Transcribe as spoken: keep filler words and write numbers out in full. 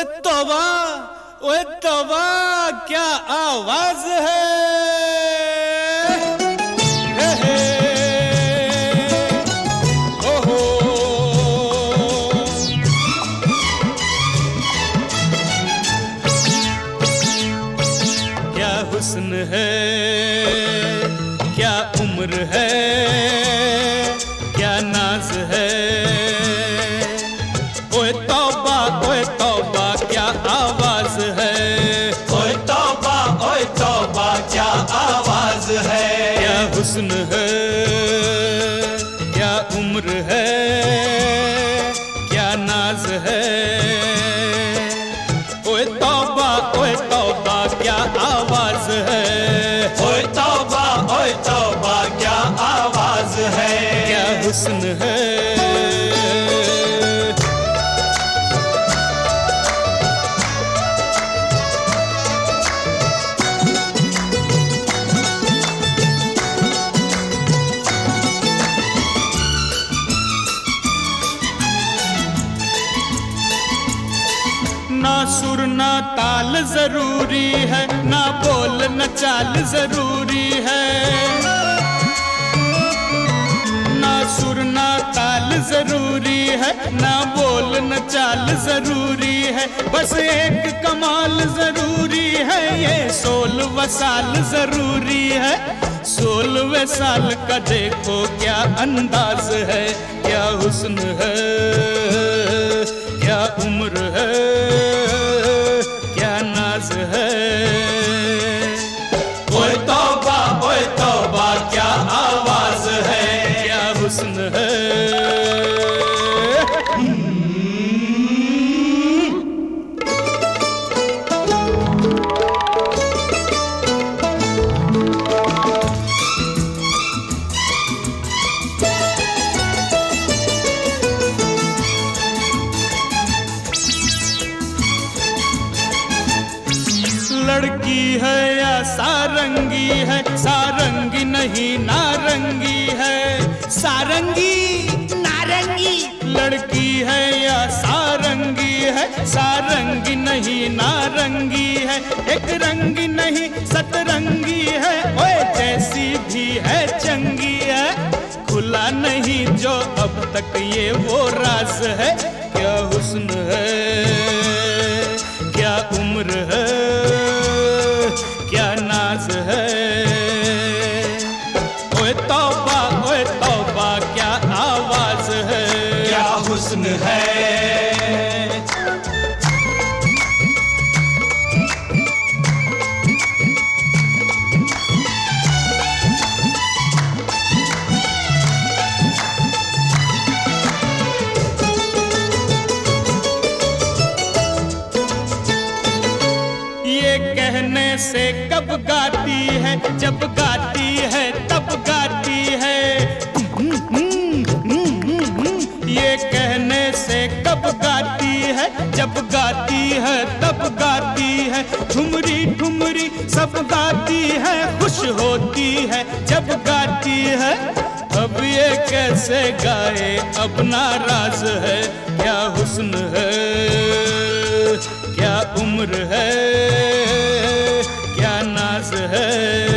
ओए तौबा, ओए तौबा, क्या आवाज है। हे हे, ओहो, क्या हुस्न है, क्या उम्र है, क्या नाज है। ओए तौबा, ओए तौबा, क्या आवाज है। ओए तौबा, ओए तौबा, क्या आवाज है। क्या हुस्न है, क्या उम्र है, क्या नाज है। ओए तौबा, ओए तौबा, क्या आवाज है। ओए तौबा, ओए तौबा, क्या आवाज है। क्या हुस्न है। ना सुर ना ताल जरूरी है, ना बोल न चाल जरूरी है। ना सुर ना ताल जरूरी है, ना बोल न चाल जरूरी है। बस एक कमाल जरूरी है, ये सोलहवां साल जरूरी है। सोलहवें साल का देखो क्या अंदाज है। क्या हुस्न है, क्या उम्र है, क्या नाज है। ओए तौबा, ओए तौबा, क्या आवाज है। क्या हुस्न है। लड़की है या सारंगी है, सारंगी नहीं नारंगी है। सारंगी नारंगी, लड़की है या सारंगी है, सारंगी नहीं नारंगी है। एक रंगी नहीं सतरंगी है, ओए जैसी भी है चंगी है। खुला नहीं जो अब तक ये वो राज है। क्या हुस्न है, क्या उम्र है, क्या नाज है। ओए तौबा, ओए तौबा, क्या आवाज है। क्या हुस्न है। ये कहने से कब गाती है, जब गाती है तब गाती है। ये कहने से कब गाती है, जब गाती है तब गाती है। ठुमरी ठुमरी सब गाती है, खुश होती है जब गाती है। अब ये कैसे गाए, अब नाराज है। क्या हुस्न है, क्या उम्र है, क्या नाज है।